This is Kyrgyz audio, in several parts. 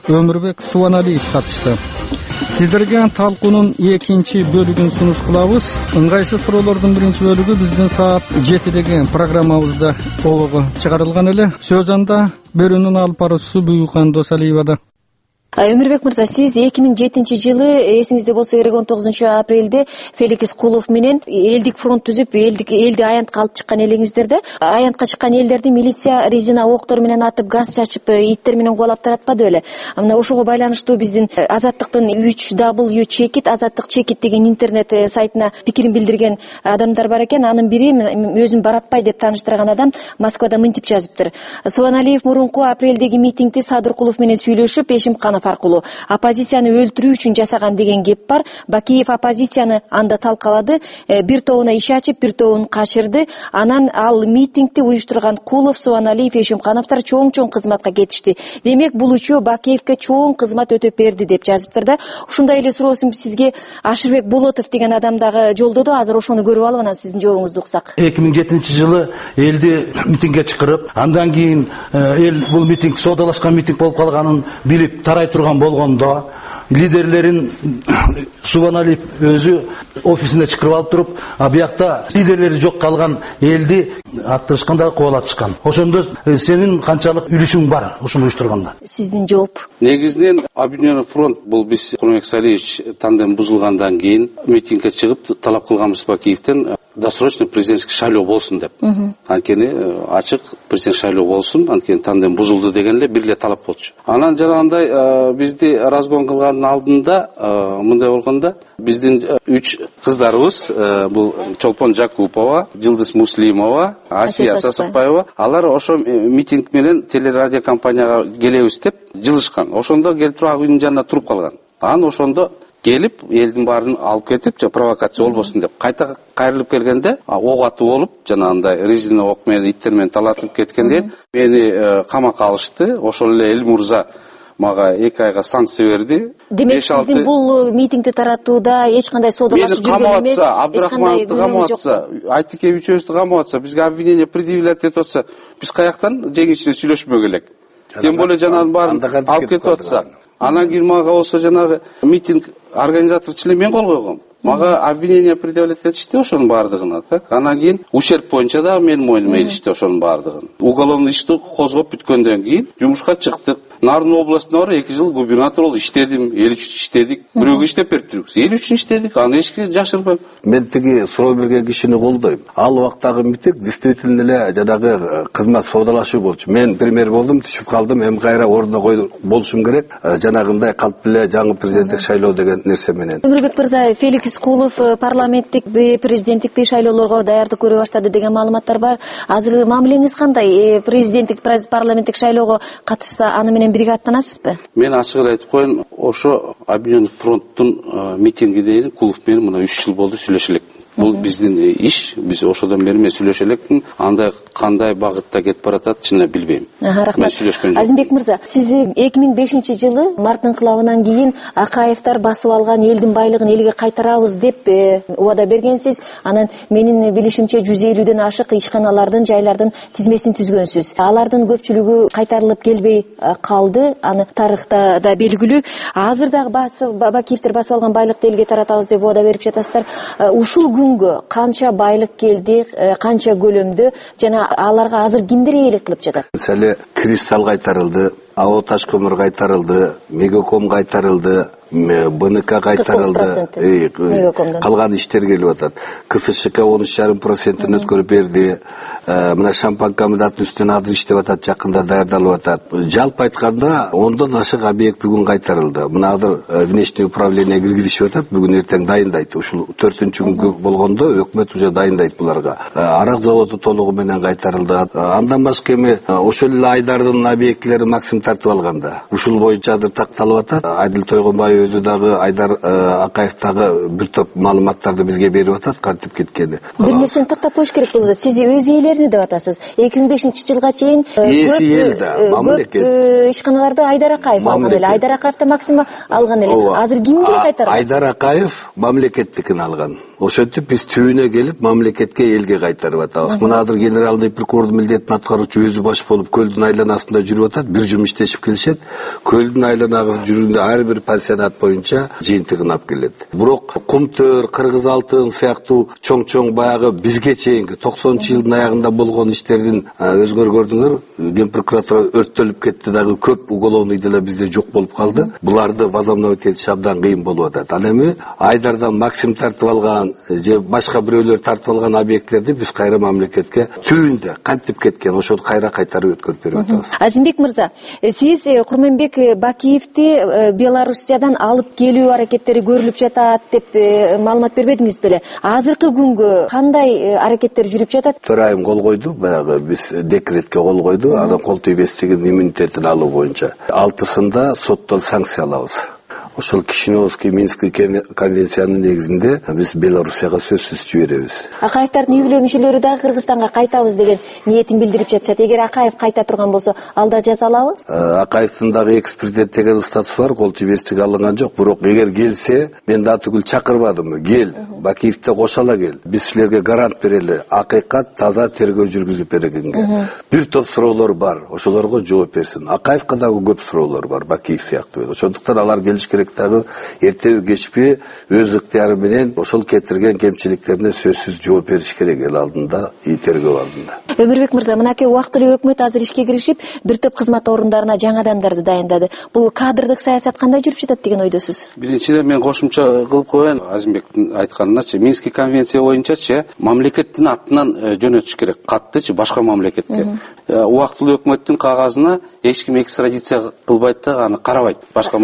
Өмүрбек Субаналиев катышты. Сиздерге талкуунун экинчи бөлүгүн сунуш кылабыз. Ыңгайсыз суроолордун биринчи бөлүгү биздин саат 7-деги программабызда обого чыгарылган эле. Сөз анда берүүнүн алып баруучусу Буюкан Досалиевада. Өмүрбек мырза, сиз 2007-жылы эсиңизде болсо керек 19-апрелде Феликс Кулов менен элдик фронт түзүп, элди аянтка алып чыккан элеңиздер да. Аянтка чыккан элдерди милиция резина октор менен атып, газ чачып, иттер менен кубалап таратпады беле? Мына ошого байланыштуу биздин Азаттыктын 3W Checkit, Азаттык Checkit деген интернет сайтына пикирин билдирген адамдар бар экен. Анын бири өзүн Баратбай деп тааныштырган адам Москвада мынтип жазыптыр. Субаналиев мурунку апрелдеги митингди Садыркулов менен сүйлөшүп, Эшимканов аркылуу оппозицияны өлтүрүү үчүн жасаган деген кеп бар. Бакиев оппозицияны анда талкалады, бир тобуна иш ачып, бир тобун качырды. Анан ал митингди уюштурган Кулов, Субаналиев, Эшимкановдор чоң кызматка кетишти. Демек, бул үчөө Бакиевке чоң кызмат өтөп берди деп жазыптыр да. Ушундай эле суроосун сизге Ашырбек Болотов деген адам дагы жолдоду. Азыр ошону көрүп алып, анан сиздин жообуңузду уксак. 2007-жылы элди митингге чакырып, андан кийин эл бул митинг содалашкан митинг болуп калганын билип тарай турган болгондо лидерлерин Субаналиев өзү офисине чакырып алып туруп, биякта лидерлери жок калган элди аттырышканда кубалатышкан. Ошондо сенин канчалык үлүшүң бар ушуну уюштурганда? Сиздин жооп. Негизинен Объединенный фронт бул биз Курманбек Салиевич тандем бузулгандан кийин митингге чыгып талап кылганбыз Бакиевден досрочный президентский шайлоо болсун деп. Анткени ачык президент шайлоо болсун, анткени тандем бузулду деген эле бир эле талап болчу. Анан жанагындай бизди разгон кылгандын алдында мындай болгондо биздин 3 кыздарыбыз, бул Чолпон Жакупова, Жылдыз Муслимова, Асия Сасыкбаева, алар ошо митинг менен телерадио компанияга келебиз деп жылышкан. Ошондо келип туруп үйдүн жанында туруп калган. Анан ошондо келип элдин баарын алып кетип, провокация болбосун деп кайта кайрылып келгенде ок атуу болуп, жанагындай резина ок менен иттер менен талатып кеткенде мени камакка алышты. Ошол эле Эл Мурза мага 2 айга санкция берди. Демек, сиздин бул митингди таратууда эч кандай содалашуу жүргөн эмес, эч кандай күнөөңүз жок. Айтыке үчөөбүздү камап атса, бизге обвинение предъявлять этип атса, биз каяктан жеңишче сүйлөшмөк элек? Тем более жанагынын баарын алып кетип атса. Анан кийин мага болсо жанагы митинг организатор член мен кол койгом. Мага обвинение предъявлять этишти ошонун баардыгына, так. Анан кийин ущерб боюнча да менин мойнума илишти ошонун баардыгын. Уголовный ишти козгоп бүткөндөн кийин жумушка чыктык. Нарын областына бара 2 жыл губернатор болуп иштедим, эл үчүн иштедик. Бирөөгө иштеп бериптирбиз. Эл үчүн иштедик, аны эчке жашырбайм. Мен тиги суроо берген кишини колдойм. Ал убактагы митинг действительно эле жанагы кызмат содалашуу болчу. Мен премьер болдум, түшүп калдым, эми кайра ордуна болушум керек. Жанагындай калп эле жаңы президенттик шайлоо деген нерсе менен. Өмүрбек мырза, Феликс Кулов парламенттик президенттик шайлоолорго даярдык көрө баштады деген маалыматтар бар. Азыр мамилеңиз кандай? Президенттик парламенттик шайлоого катышса, аны менен бирге аттанасызбы? Мен ачык эле айтып коеюн, ошо Объединенный фронттун митингиде Кулов менен мына 3 жыл болду сүйлөшө элек. Бул биздин иш, биз ошодон бери мен сүйлөшө элекмин. Андай кандай багытта кетип баратат, чынын билбейм. Рахмат. Азимбек мырза, сиз 2005-жылы март инкылабынан кийин Акаевдер басып алган элдин байлыгын элге кайтарабыз деп убада бергенсиз. Анан менин билишимче 150ден ашык ишканалардын, жайлардын тизмесин түзгөнсүз. Алардын көпчүлүгү кайтарылып келбей калды. Аны тарыхта да белгилүү. Азыр дагы Бакиевдер басып алган байлыкты элге таратабыз деп убада берип жатасыздар. Ушул күнгө канча байлык келди, канча көлөмдө, жана аларга азыр кимдер ээлик кылып жатат? Мисалы, Кристалл кайтарылды, АО Таш көмүр кайтарылды, Мегаком кайтарылды, БНК кайтарылды, калган иштер келип атат. КСШК 13,5% өткөрүп берди. Мына шампан комбинатынын үстүнө азыр иштеп атат, жакында даярдалып атат. Жалпы айтканда 10дон ашык объект бүгүн кайтарылды. Мына азыр внешний управление киргизишип атат, бүгүн эртең дайындайт. Ушул 4-күнгө болгондо өкмөт уже дайындайт буларга. Арак заводу толугу менен кайтарылды. Андан башка эми ошол эле Айдардын объектлери максим тартып алганда. Ушул боюнча азыр такталып атат. Айдыл Тойгонбаев өзү дагы Айдар Акаев дагы бир топ маалыматтарды бизге берип атат, кантип кеткени. Бир нерсени тактап коюш керек болот. Сиз өз ээлерини деп атасыз. 2005-жылга чейин көп ишканаларды Айдар Акаев алган эле. Айдар Акаев да максим алган эле. Азыр кимге кайтарат? Айдар Акаев мамлекеттикин алган. Ошентип биз түбүнө келип мамлекетке, элге кайтарып атабыз. Мына азыр генералдый прокурордун милдетин аткаруучу өзү баш болуп көлдүн айланасында жүрүп атат, бир жум иштешип келишет. Көлдүн айланагы жүргөндө ар бир пансионат боюнча жыйынтыгын алып келет. Бирок Кумтөр, Кыргыз Алтын сыяктуу чоң баягы бизге чейинки 90-жылдын аягында болгон иштердин өзгөр көрдүңөр. Ген прокуратура өрттөлүп кетти дагы, көп уголовный дело бизде жок болуп калды. Буларды возобновить этиш абдан кыйын болуп атат. Ал эми Айдардан Максим тартып алган же башка бирөөлөр тартып алган объекттерди биз кайра мамлекетке түбүндө кантип кеткен ошону кайра кайтарып өткөрүп берип атабыз. Азимбек мырза, сиз Курманбек Бакиевди Белоруссиядан алып келүү аракеттери көрүлүп жатат деп маалымат бербедиңиз беле? Азыркы күнгө кандай аракеттер жүрүп жатат? Төрайым кол койду, баягы биз декретке кол койду, анан кол тийбестигин иммунитетин алуу боюнча 6-сында соттон санкция алабыз. Ошол Кишиневский Минский конвенциянын негизинде биз Белоруссияга сөзсүз жиберебиз. Акаевдардын үй бүлө мүчөлөрү дагы Кыргызстанга кайтабыз деген ниетин билдирип жатышат. Эгер Акаев кайта турган болсо, ал да жазалабы? Акаевдин дагы экс-президент деген статусу бар, кол тийбестик алынган жок. Бирок эгер келсе, мен да түгүл чакырбадым. Кел, Бакиевди кошала кел. Биз силерге гарант берели. Акыйкат таза тергөө жүргүзүп берегенге. Бир топ суроолор бар, ошолорго жооп берсин. Акаевга дагы көп суроолор бар, Бакиев сыяктуу. Ошондуктан алар келиш керек дагы эртеби кечпи өз ыктыяры менен ошол кетирген кемчиликтерине сөзсүз жооп бериш керек эл алдында, тергөө алдында. Өмүрбек мырза, мынакей убактылуу өкмөт азыр ишке киришип, бир топ кызмат орундарына жаңы адамдарды дайындады. Бул кадрдык саясат кандай жүрүп жатат деген ойдосуз? Биринчиден мен кошумча кылып коеюн Азимбектин айтканыначы, Минский конвенция боюнчачы мамлекеттин атынан жөнөтүш керек каттычы башка мамлекетке. Убактылуу өкмөттүн кагазына эч ким экстрадиция кылбайт да, аны карабайт башка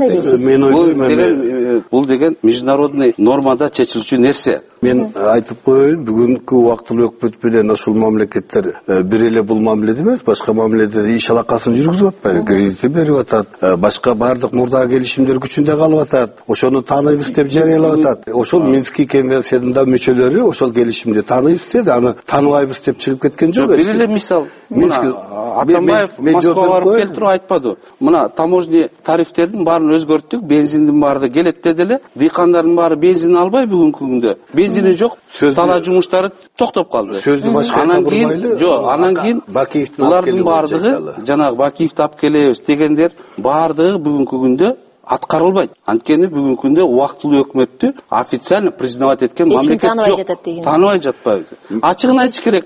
мамлекетте. Бул деген международный нормада чечилчү нерсе. Мен айтып коеюн, бүгүнкү убактылуу өкмөт менен ошол мамлекеттер бир эле бул мамиледе эмес, башка мамиледе иш алакасын жүргүзүп атпайбы, кредит берип атат, башка баардык мурдагы келишимдер күчүндө калып атат, ошону тааныйбыз деп жарыялап атат. Ошол Минский конвенциянын да мүчөлөрү ошол келишимди тааныйбыз деди, аны тааныбайбыз деп чыгып кеткен жок. Бир эле мисал, Атамбаев Москвага барып келтирип айтпады. Мына таможня тарифтердин баарын өзгөрттүк, бензиндин баары келет деди эле, дыйкандардын баары бензин албай бүгүнкү күндө. Бензини жок, тала жумуштары токтоп калды. Сөздү башка бурмайлы. Анан кийин булардын баардыгы жанагы Бакиевди алып келебиз дегендер баардыгы бүгүнкү күндө аткарылбайт. Анткени бүгүнкү күндө убактылуу өкмөттү официально признавать эткен мамлекет жок. Тааныбай жатпайбы? Ачыгын айтыш керек.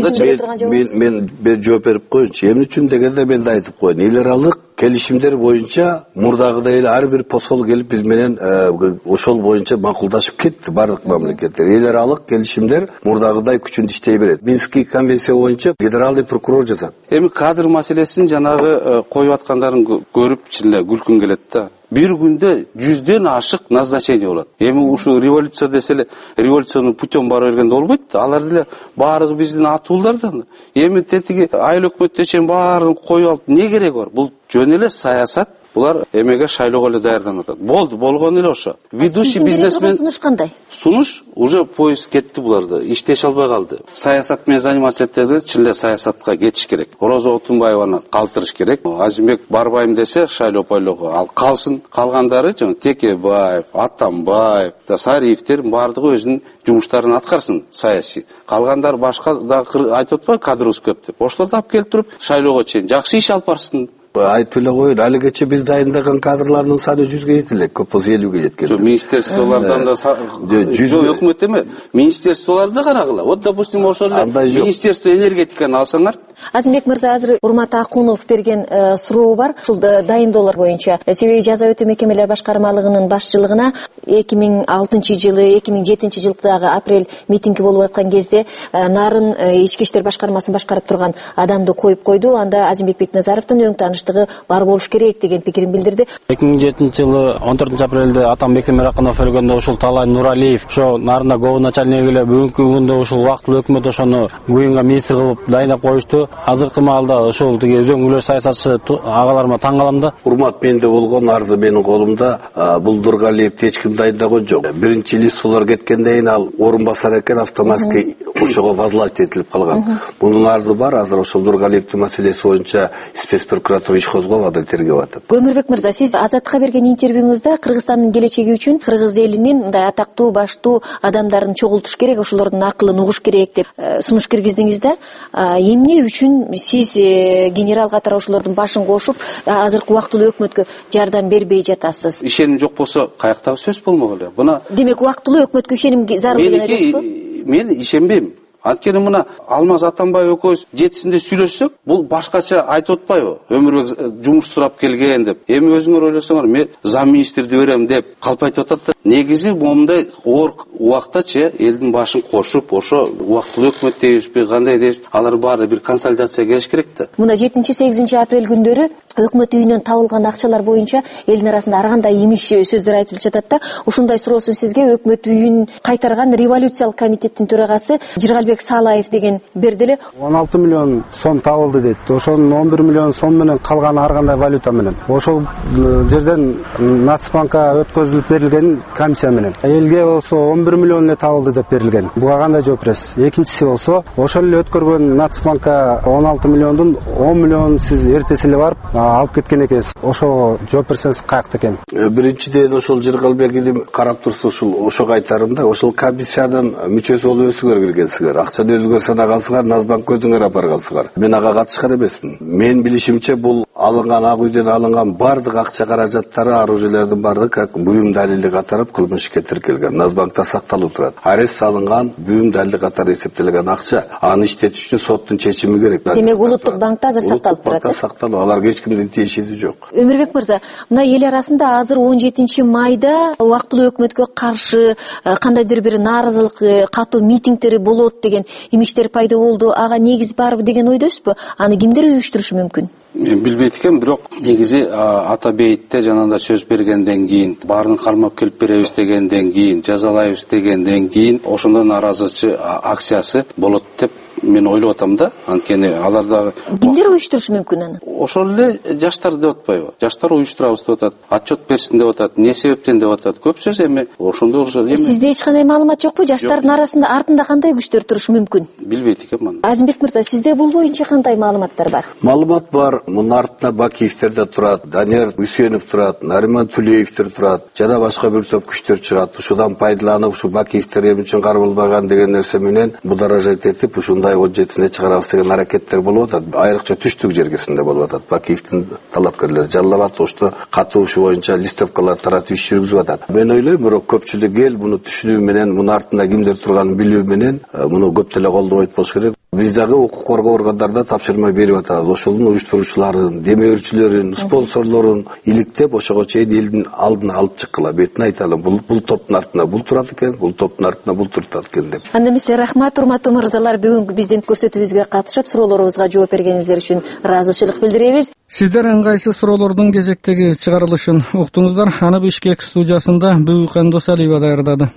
Мен жооп берип коеюнчу. Эмне үчүн дегенде мен да айтып коеюн. Эл аралык келишимдер боюнча мурдагыдай эле ар бир посол келип биз менен ошол боюнча макулдашып кетти бардык мамлекеттер. Эл аралык келишимдер мурдагыдай күчүндө иштей берет. Минский конвенция боюнча федералдый прокурор жазат. Эми кадр маселесин жанагы коюп аткандарын көрүп чын эле күлкүм келет да. Бир күндө 100дөн ашык назначение болот. Эми ушу революция деселе, революционун путем бара бергенде болбойт да. Алар деле баардыгы биздин атуулардан. Эми тетиги айыл өкмөттө чейин баарын коюп алып не кереги бар? Бул жөн эле саясат. Булар эмеге шайлоого эле даярданып атат. Болду, болгон эле ошо. Ведущий бизнесмен сунуш кандай? Сунуш уже поезд кетти буларды. Иштеше албай калды. Саясат менен заниматься эттерде чын эле саясатка кетиш керек. Роза Отунбаеваны калтырыш керек. Азимбек барбайм десе шайлоо пойлоого ал калсын. Калгандары жана Текебаев, Атамбаев, Сариевдер баардыгы өзүнүн жумуштарын аткарсын саясий. Калгандар башка да айтып атпайбы кадрыбыз көп деп. Ошолорду алып келип туруп шайлоого чейин жакшы иш алып барсын. Айтып эле коеюн, алигече биз дайындаган кадрлардын саны 100ге жете элек, көп болсо 50ге жеткен. Жок, министерстволордон да жок өкмөт эме, министерстволорду карагыла. Вот, допустим, ошол министерство энергетиканы алсаңар. Азимбек мырза, азыр Урмат Акунов берген суроо бар. Ушул дайындоолор боюнча себеби жаза өтүү мекемелер башкармалыгынын башчылыгына 2006-жылы, 2007-жылдагы апрель митинги болуп аткан кезде Нарын ички иштер башкармасын башкарып турган адамды коюп койду. Анда Азимбек Бекназаровдун өң тааныштыгы бар болуш керек деген пикирин билдирди. 2007-жылы 14 апрелде Атамбек Темиракынов өлгөндө ушул Талай Нуралиев ошо Нарында гов начальниги эле бүгүнкү күндө ушул убактылуу өкмөт ошону буюнга министр кылып дайындап коюшту. Азыркы маалда ошол тиги өзөңгүлөр саясатчы агаларыма таң калам да. Урмат менде болгон, арзы менин колумда. Бул Нургалиевди эч ким дайындаган жок. Биринчи листолор кеткенден кийин ал орун басар экен, автоматский ошого возглавить этилип калган. Мунун арзы бар, азыр ошол Нургалиевдин маселеси боюнча спецпрокуратура иш козгоп атат, тергеп атат. Өмүрбек мырза, сиз Азаттыкка берген интервьюңузда Кыргызстандын келечеги үчүн кыргыз элинин мындай атактуу, баштуу адамдарын чогултуш керек, ошолордун акылын угуш керек деп сунуш киргиздиңиз да. Эмне үчүн үчүн сиз генерал катары ошолордун башын кошуп азыркы убактылуу өкмөткө жардам бербей жатасыз. Ишеним жок болсо каяктагы сөз болмок эле. Буна демек убактылуу өкмөткө ишеним зарыл деген сөзбү? Мен ишенбейм. Анткени мына Алмаз Атамбаев экөөбүз жетисинде сүйлөшсөк, бул башкача айтып атпайбы? Өмүрбек жумуш сурап келген деп. Эми өзүңөр ойлосоңор, мен зам министрди берем деп калп айтып атат да. Негизи момундай оор убактачы элдин башын кошуп, ошо убактылуу өкмөт дейбизби, кандай дейбиз, алар баары бир консультация келиш керек да. Мына 7-8 апрель күндөрү өкмөт үйүнөн табылган акчалар боюнча элдин арасында ар кандай имиш сөздөр айтылып жатат да. Ушундай суроосун сизге өкмөт үйүн кайтарган революциялык комитеттин төрагасы Жыргалбек Салаев деген берди эле. 16 миллион сом табылды дейт. Ошонун 11 миллион сом менен калганы ар кандай валюта менен. Ошол жерден Нацбанкка өткөзүлүп берилген комиссия менен. Элге болсо 11 миллион эле табылды деп берилген. Буга кандай жооп бересиз? Экинчиси болсо, ошол эле өткөргөн Нацбанкка 16 миллиондун 10 миллионун сиз эртеси эле барып алып кеткен экенсиз. Ошого жооп берсеңиз каякта экен? Биринчиден ошол Жыргалбек карап турсуз, ошо кайтарымда ошол комиссиянын мүчөсү болуп өзүңөр киргенсиңер. Акчаны өзүңөр санагансыңар, Нацбанкка өзүңөр алып баргансыңар. Мен ага катышкан эмесмин. Мен билишимче бул алынган ак үйдөн алынган бардык акча каражаттары, оружиелердин бардыгы как буюм далили катары кылмыш ишке тиркелген. Нацбанкта сакталып турат. Арест салынган буюм далили катары эсептелген акча, аны иштетиш үчүн соттун чечими керек. Демек улуттук банкта азыр сакталып турат. Улуттук сакталып, аларга эч кимдин тиешеси жок. Өмүрбек мырза, мына эл арасында азыр 17 майда убактылуу өкмөткө каршы кандайдыр бир нааразылык катуу митингдери болот деген имиштер пайда болду. Ага негиз барбы деген ойдосузбу? Аны кимдер уюштурушу мүмкүн? Мен билбейт экенмин, бирок негизи ата бейитте жанагындай сөз бергенден кийин, баарын кармап келип беребиз дегенден кийин, жазалайбыз дегенден кийин ошондой нааразычы акциясы болот деп мен ойлоп атам да. Анткени алардагы кимдер уюштурушу мүмкүн аны? Ошол эле жаштар деп атпайбы? Жаштар уюштурабыз деп атат, отчет берсин деп атат, эмне себептен деп атат. Көп сөз эми ошондой болсо эми. Сизде эч кандай маалымат жокпу? Жаштардын арасында артында кандай күчтөр турушу мүмкүн? Билбейт экенмин. Азимбек мырза, сизде бул боюнча кандай маалыматтар бар? Маалымат бар. Мунун артында Бакиевтер турат, Данияр Үсенов турат, Нариман Түлеевтер турат, жана башка бир топ күчтөр чыгат. Ушудан пайдаланып, ушу Бакиевтер эми үчүн кармалбаган деген нерсе менен мударажат этип, ушундай 17-сине чыгарабыз деген аракеттер болуп атат. Айрыкча түштүк жергесинде болуп атат. Бакиевдин талапкерлери жаллап ошто катуу ушу боюнча листовкалар таратып иш жүргүзүп атат. Мен ойлойм, бирок көпчүлүк эл муну түшүнүү менен, мунун артында кимдер турганын билүү менен муну көп деле колдобойт болуш керек. Биз дагы укук коргоо органдарына тапшырма берип атабыз. Ошолдун уюштуруучуларын, демөөрчүлөрүн, спонсорлорун иликтеп, ошого чейин элдин алдына алып чыккыла, бетин айталым. Бул топтун артында бул турат экен, бул топтун артында бул турат экен деп. Анда эмесе рахмат, урматтуу мырзалар, бүгүнкү биздин көрсөтүүбүзгө катышып, суроолорубузга жооп бергениңиздер үчүн ыраазычылык билдиребиз. Сиздер ыңгайсыз суроолордун кезектеги чыгарылышын уктуңуздар. Аны Бишкек студиясында Бүгүкан Досалиева даярдады.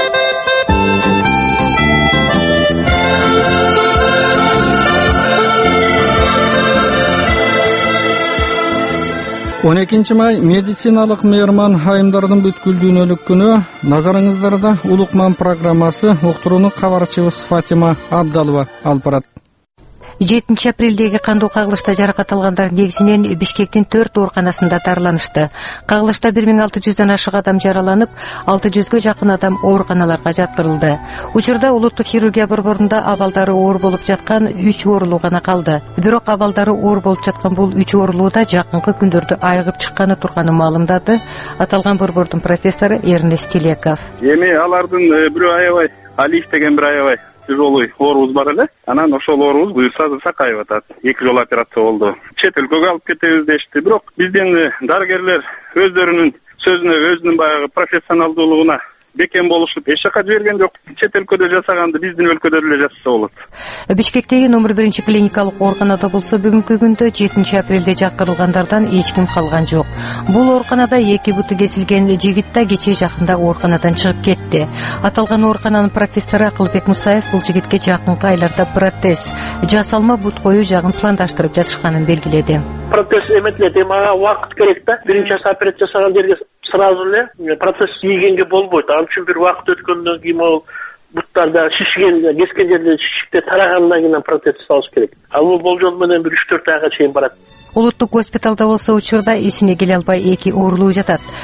12 май медициналык мейман айымдардын бүткүл дүйнөлүк күнү. Назарыңыздарда Улукман программасы. Уктурууну кабарчыбыз Фатима Абдалова алып барат. 7 апрелдеги кандуу кагылышта жаракат алгандар негизинен Бишкектин 4 ооруканасында дарыланышты. Кагылышта 1600 ашык адам жараланып, 600гө жакын адам ооруканаларга жаткырылды. Учурда улуттук хирургия борборунда абалдары оор болуп жаткан 3 оорулуу гана калды. Бирок абалдары оор болуп жаткан бул 3 оорулууда жакынкы күндөрдө айыгып чыкканы турганын маалымдады аталган борбордун профессору Эрнест Телеков. Эми алардын бирөө аябай Алиев деген бир аябай тяжелый оорубуз бар эле. Анан ошол оорубуз буюрса сакайып атат. 2 жолу операция болду. Чет өлкөгө алып кетебиз дешти. Бирок биздин дарыгерлер өздөрүнүн сөзүнө, өзүнүн баягы профессионалдуулугуна бекем болушуп эч жака жиберген жок. Чет өлкөдө жасаганды биздин өлкөдө деле жасаса болот. Бишкектеги номер 1 клиникалык ооруканада болсо бүгүнкү күндө 7 апрелде жаткырылгандардан эч ким калган жок. Бул ооруканада 2 буту кесилген жигит да кечээ жакында ооруканадан чыгып кетти. Аталган оорукананын профессору Акылбек Мусаев бул жигитке жакынкы айларда протез жасалма бут коюу жагын пландаштырып жатышканын белгиледи. Протез эметилет, ага убакыт керек да. Биринчи операция жасаган жерге сразу эле процесс ийгенге болбойт. Ал үчүн бир убакыт өткөндөн кийин ол буттарда шишкен, кескен жерде шишикте тарагандан кийин протез жасалыш керек. Ал бул болжол менен бир 3-4 айга чейин барат. Улуттук госпиталда болсо учурда эсине келе албай 2 оорулуу жатат.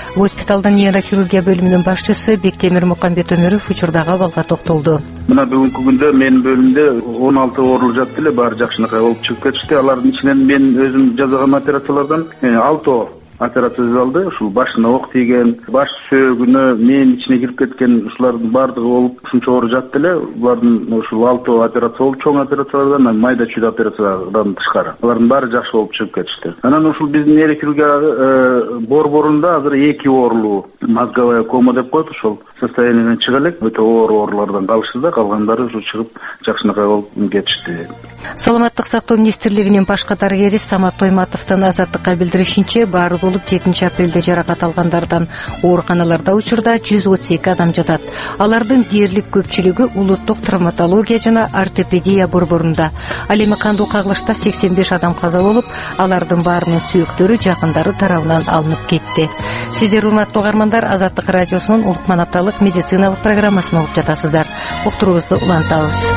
Госпиталдын нейрохирургия бөлүмүнүн башчысы Бектемир Мукамбет Өмөров учурдагы абалга токтолду. Мына бүгүнкү күндө менин бөлүмдө 16 оорулуу жатты эле, баары жакшынакай болуп чыгып кетишти. Алардын ичинен мен өзүм жасаган операциялардан 6 операция жасалды. Ушул башына ок тийген, баш сөөгүнө мээң ичине кирип кеткен, ушулардын баардыгы болуп ушунча оору жатты эле. Булардын ушул 6 операция болуп, чоң операциялардан, майда чүйдө операциялардан тышкары. Алардын баары жакшы болуп чыгып кетишти. Анан ушул биздин нейрохирургия борборунда азыр 2 оорулуу мозговая кома деп коет, ошол состояниеден чыга элек. Өтө оор оорулардан калышты да, калгандары ушу чыгып жакшынакай болуп кетишти. Саламаттык сактоо министрлигинин баш дарыгери Самат Тойматовдун Азаттыкка билдиришинче, баары болуп 7 апрелде жаракат алгандардан ооруканаларда учурда 132 адам жатат. Алардын дээрлик көпчүлүгү улуттук травматология жана ортопедия борборунда. Ал эми кандуу кагылышта 85 адам каза болуп, алардын баарынын сүйөктөрү жакындары тарабынан алынып кетти. Сиздер, урматтуу угармандар, Азаттык радиосунун улуткман апталык медициналык программасын угуп жатасыздар. Уктуруубузду улантабыз.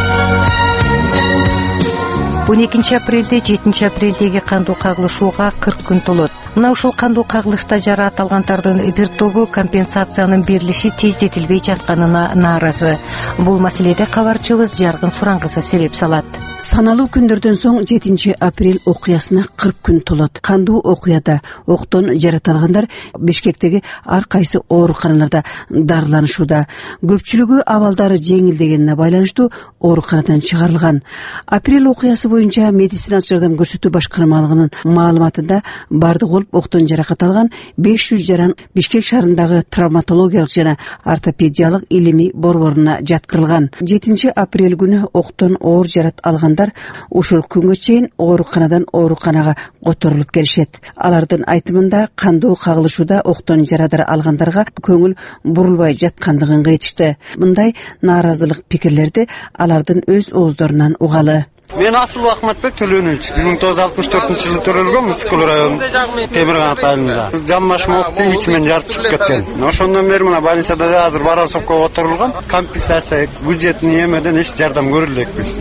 12 апрелде 7 апрелдеги кандуу кагылышууга 40 күн толот. Мына ушул кандуу кагылышта жараат алгандардын бир тобу компенсациянын берилиши тездетилбей жатканына нааразы. Бул маселеде кабарчыбыз Жаргын Сураңгызы сереп салат. Саналуу күндөрдөн соң 7 апрель окуясына 40 күн толот. Кандуу окуяда октон жараат алгандар Бишкектеги ар кайсы ооруканаларда дарыланышууда. Көпчүлүгү абалдары жеңилдегенине байланыштуу ооруканадан чыгарылган. Апрель окуясы боюнча медициналык жардам көрсөтүү башкармалыгынын маалыматында бардык болуп октон жаракат алган 500 жаран Бишкек шаарындагы травматологиялык жана ортопедиялык илимий борборуна жаткырылган. 7 апрель күнү октон оор жараат алгандар ушул күнгө чейин ооруканадан ооруканага которулуп келишет. Алардын айтымында кандуу кагылышууда октон жарадар алгандарга көңүл бурулбай жаткандыгын айтышты. Мындай нааразылык пикирлерди алардын өз ооздорунан угалы. Мен Асыл Ахматбек Төлөнүч, 1964-жылы төрөлгөм, Мыскыл району Темирканат айылында. Жамбаш мокты ичимен жарып чыгып кеткен. Ошондон бери мына больницада азыр Барасовкага отурулган. Компенсация бюджеттин эмеден эч жардам көрө элекпиз.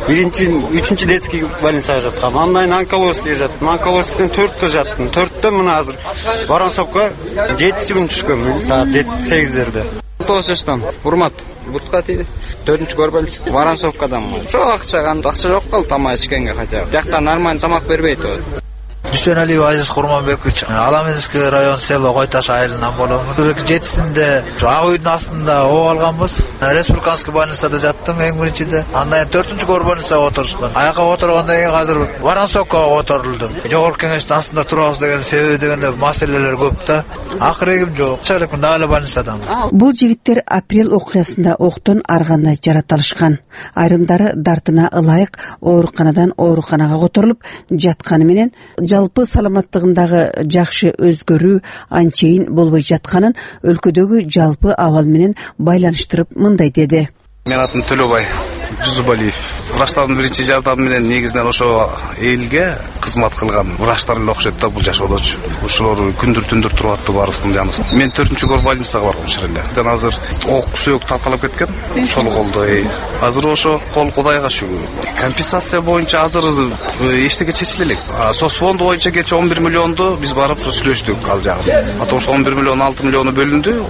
3-3 детский больницага жаткам. Андан онкологический жаттым. Онкологическийден 4кө жаттым. 4тө мына азыр Барасовка 7 күн түшкөм, саат 7-8-дерде. 9 жаштан. Урмат. Бутка тийди. 4-чү горбалчы. Барасовкадан. Ошо акча жок калды тамак ичкенге хотя бы. Тиякта нормально тамак бербейт. Дүйшөнәлиев Азиз Курманбекович, Аламинский район село Койташ айылынан болом. 7-синде ак үйдүн астында оо алганбыз. Республиканский больницада жаттым эң биринчиде. Андан 4-чү горбалчыга отурушкан. Аяка отургандан кийин азыр Барасовкага отурулдум. Жогорку кеңештин астында турабыз деген себеби дегенде маселелер көп да. Акыры жок. Чалыкын дагы больницадан. Бул жигиттер апрель окуясында октон аргандай жараат алышкан. Айрымдары дартына ылайык ооруканадан ооруканага которулуп жатканы менен жалпы саламаттыгындагы жакшы өзгөрүү анчейин болбой жатканын өлкөдөгү жалпы абал менен байланыштырып мындай деди. Мен атым Төлөбай Жузубалиев. Врачтардын биринчи жардамы менен негизинен ошо элге кызмат кылган врачтар эле окшойт да бул жашоодочу. Ошолор күндүр-түндүр туруп атты баарыбыздын жаныбызда. Мен 4-чү горбольницага баргам ширеле. Азыр ок сөөк талкалап кеткен. Ошол колдо азыр ошо кол Кудайга шүгүр. Компенсация боюнча азыр эчтеке чечиле элек. Соцфонд боюнча кече 11 миллионду биз барып сүйлөштүк ал жагын. Ата ошо 11 миллион 6 миллиону бөлүндү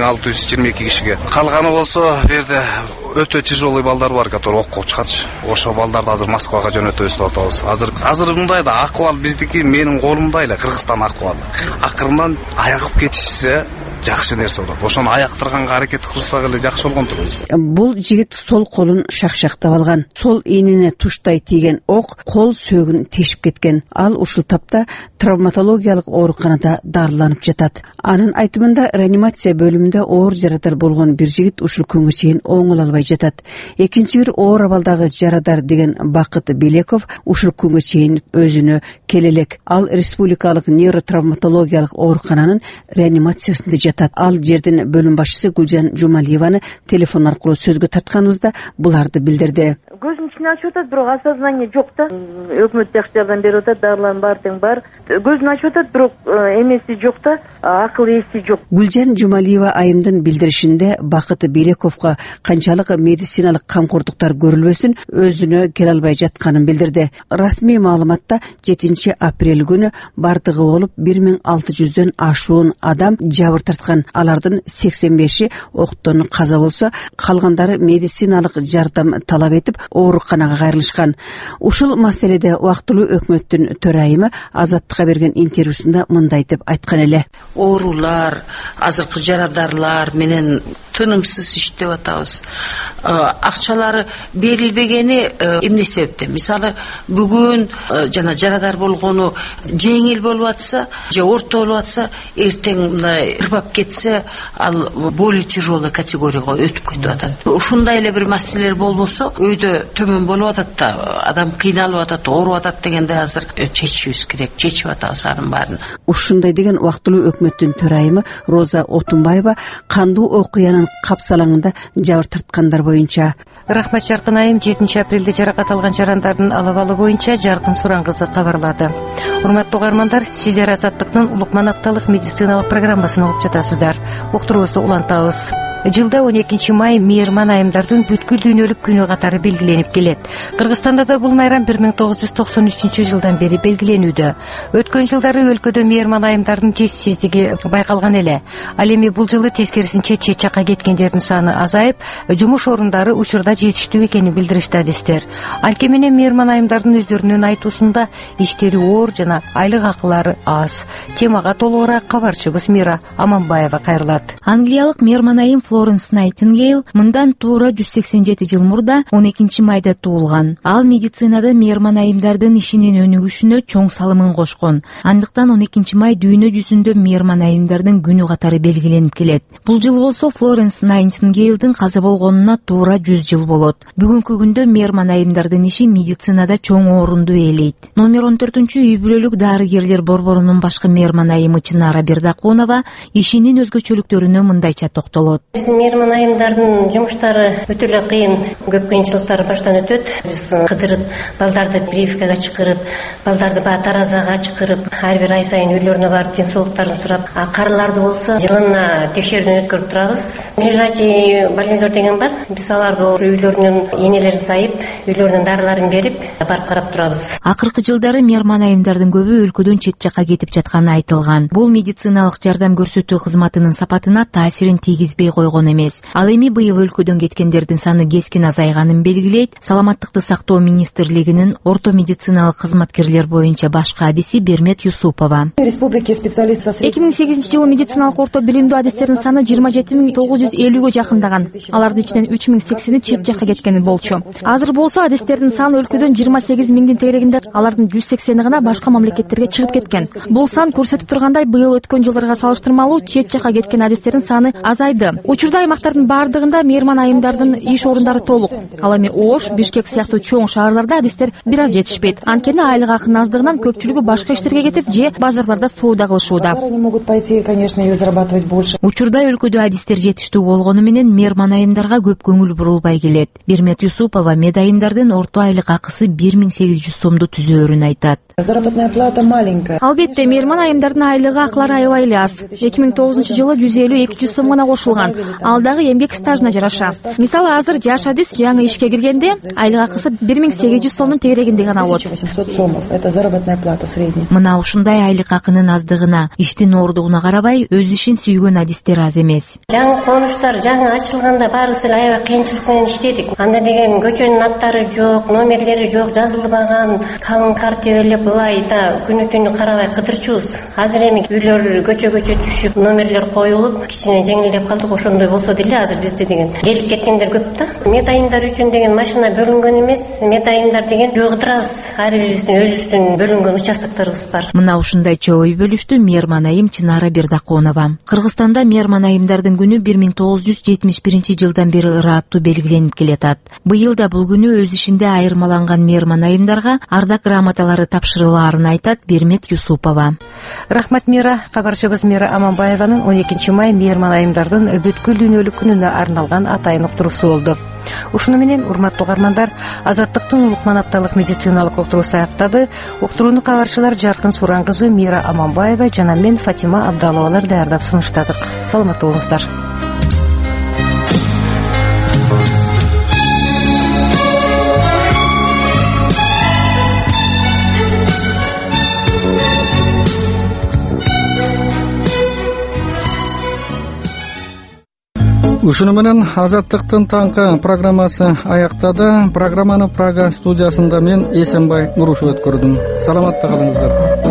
1622 кишиге. Калганы болсо бу жерде өтө тяжелый балдар бар, которые окко чыкатчы. Ошо балдарды азыр Москвага жөнөтөбүз деп атабыз. Азыр мындай да акыбал биздики менин колумда эле Кыргызстан акыбалы. Акырынан аягып кетишсе жакшы нерсе болот. Ошону аяктырганга аракет кылсак эле жакшы болгондур. Бул жигит сол колун шакшактап алган. Сол ийнине туштай тийген ок кол сөөгүн тешип кеткен. Ал ушул тапта травматологиялык ооруканада дарыланып жатат. Анын айтымында реанимация бөлүмүндө оор жарадар болгон бир жигит ушул күнгө чейин оңоло албай жатат. Экинчи бир оор абалдагы жарадар деген Бакыт Белеков ушул күнгө чейин өзүнө келе элек. Ал республикалык нейротравматологиялык оорукананын реанимациясында жатат. Ал жердин бөлүм башчысы Гүлжан Жумалиеваны телефон аркылуу сөзгө тартканыбызда буларды билдирди. Көзүм ишин ачып атат, бирок осознание жок да. Өкмөт жакшы жардам берип атат, дарылардын баары тең бар. Көзүн ачып атат, бирок эмеси жок да, акыл эси жок. Гүлжан Жумалиева айымдын билдиришинде Бакыт Белековго канчалык медициналык камкордуктар көрүлбөсүн өзүнө келе албай жатканын билдирди. Расмий маалыматта 7 апрель күнү бардыгы болуп 1600дөн ашуун адам жабыр тарткан. Алардын 85и октон каза болсо, калгандары медициналык жардам талап этип ооруканага кайрылышкан. Ушул маселеде убактылуу өкмөттүн төрайымы Азаттыкка берген интервьюсунда мындай деп айткан эле. Оорулар, азыркы жарадарлар менен тынымсыз иштеп атабыз. Акчалары берилбегени эмне себептен? Мисалы, бүгүн жана жарадар болгону жеңил болуп атса, же орто болуп атса, эртең мындай ырбап кетсе, ал более тяжелый категорияга өтүп кетип атат. Ушундай эле бир маселелер болбосо, өйдө төмөн болуп атат да, адам кыйналып атат, ооруп атат дегенде азыр чечишибиз керек, чечип атабыз анын баарын. Ушундай деген убактылуу өкмөттүн төрайымы Роза Отунбаева кандуу окуянын капсалаңында жабыр тарткандар боюнча. Рахмат Жаркын айым 7 апрелде жаракат алган жарандардын абалы боюнча Жаркын Суран кызы кабарлады. Урматтуу угармандар, сиздер Азаттыктын Улукман апталык медициналык программасын угуп жатасыздар. Уктуруубузду улантабыз. Жылда 12 май мейирман айымдардын бүткүл дүйнөлүк күнү катары белгиленип келет. Кыргызстанда да бул майрам 1993 жылдан бери белгиленүүдө. Өткөн жылдары өлкөдө мейирман айымдардын жетишсиздиги байкалган эле. Ал эми бул жылы тескерисинче чет жакка кеткендердин саны азайып, жумуш орундары учурда жетиштүү экенин билдиришти адистер. Анткени менен мейирман айымдардын өздөрүнүн айтуусунда иштери оор жана айлык акылары аз. Темага толугураак кабарчыбыз Мира Аманбаева кайрылат. Англиялык мейирман айым Флоренс Найтингейл мындан туура 187 жыл мурда 12 майда туулган. Ал медицинада мейирман айымдардын ишинин өнүгүшүнө чоң салымын кошкон. Андыктан 12 май дүйнө жүзүндө мейирман айымдардын күнү катары белгиленип келет. Бул жыл болсо Флоренс Найтингейлдин каза болгонуна туура 100 жыл болот. Бүгүнкү күндө мейирман айымдардын иши медицинада чоң орунду ээлейт. Номер 14 үй бүлөлүк дарыгерлер борборунун башкы мейирман айымы Чынара Бердакунова ишинин өзгөчөлүктөрүнө мындайча токтолот. Биздин мейирман айымдардын жумуштары өтө эле кыйын, көп кыйынчылыктар баштан өтөт. Биз кыдырып, балдарды прививкага чакырып, балдарды таразага чакырып, ар бир ай сайын үйлөрүнө барып ден соолуктарын сурап, карыларды болсо жылына текшерүүдөн өткөрүп турабыз. Ближайший больнийлер деген бар. Биз аларды үйлөрүнүн энелерин сайып, үйлөрүнүн дарыларын берип, барып карап турабыз. Акыркы жылдары мейирман айымдардын көбү өлкөдөн чет жакка кетип жатканы айтылган. Бул медициналык жардам көрсөтүү кызматынын сапатына таасирин тийгизбей койгон эмес. Ал эми быйыл өлкөдөн кеткендердин саны кескин азайганын белгилейт. Саламаттыкты сактоо министрлигинин орто медициналык кызматкерлер боюнча башкы адиси Бермет Юсупова. 2008 жылы медициналык орто билимдүү адистердин саны 27950ге жакындаган. Алардын ичинен 3080 чет жакка кеткен болчу. Азыр болсо адистердин саны өлкөдөн 28 миңдин тегерегинде, алардын 180 гана башка мамлекеттерге чыгып кеткен. Бул сан көрсөтүп тургандай, быйыл өткөн жылдарга салыштырмалуу чет жакка кеткен адистердин саны азайды. Учурда аймактардын бардыгында мейирман айымдардын иш орундары толук. Ал эми Ош, Бишкек сыяктуу чоң шаарларда адистер бир аз жетишпейт. Анткени айлык акынын аздыгынан көпчүлүгү башка иштерге кетип же базарларда соода кылышууда. Учурда өлкөдө адистер жетиштүү болгону менен мейирман айымдарга көп көңүл бурулбай келет. Бермет Юсупова медайымдардын орто айлык акысы 1800 сомду түзөөрүн айтат. Заработная плата маленькая. Албетте, мейирман айымдардын айлыгы акылары аябай эле аз. 2009 жылы 150-200 сом гана кошулган. Ал дагы эмгек стажына жараша. Мисалы, азыр жаш адис жаңы ишке киргенде айлык акысы 1800 сомдун тегерегинде гана болот. 800 сомов это заработная плата средняя. Мына ушундай айлык акынын аздыгына, иштин оордугуна карабай, өз ишин сүйгөн адистер аз эмес. Жаңы конуштар жаңы ачылганда баарыбыз эле аябай кыйынчылык менен иштедик. Анда деген көчөнүн аттары жок, номерлери жок, жазылбаган, калың кар тебелеп былай да күнү түнү карабай кыдырчубуз. Азыр эми үйлөр көчө түшүп, номерлер коюлуп, кичине жеңилдеп калдык. Ошондой болсо деле азыр бизде деген келип кеткендер көп да. Медайымдар үчүн деген машина бөлүнгөн эмес, медайымдар деген жоготурабыз. Ар бирибиздин өзүбүздүн бөлүнгөн участокторубуз бар. Мына ушундайча ой бөлүштү мейирман айым Чынара Бердакунова. Кыргызстанда мейирман айымдардын күнү 1971 жылдан бери ыраттуу белгиленип келатат. Быйыл да бул күнү өз ишинде айырмаланган мейирман айымдарга ардак грамоталары тапшырылаарын айтат Бермет Юсупова. Рахмат Мира. Кабарчыбыз Мира Аманбаеванын 12 май мейирман айымдардын бүткүл дүйнөлүк күнүнө арналган атайын уктуруусу болду. Ушуну менен урматтуу угармандар, Азаттыктын улукман апталык медициналык уктуруусу аяктады. Уктурууну кабарчылар Жаркын Суран кызы Мира Аманбаева жана мен Фатима Абдаловалар даярдап сунуштадык. Саламаттуу болуңуздар. Ушуну менен Азаттыктын таңкы программасы аяктады. Программаны Прага студиясында мен Эсенбай Нурушев өткөрдүм. Саламатта калыңыздар.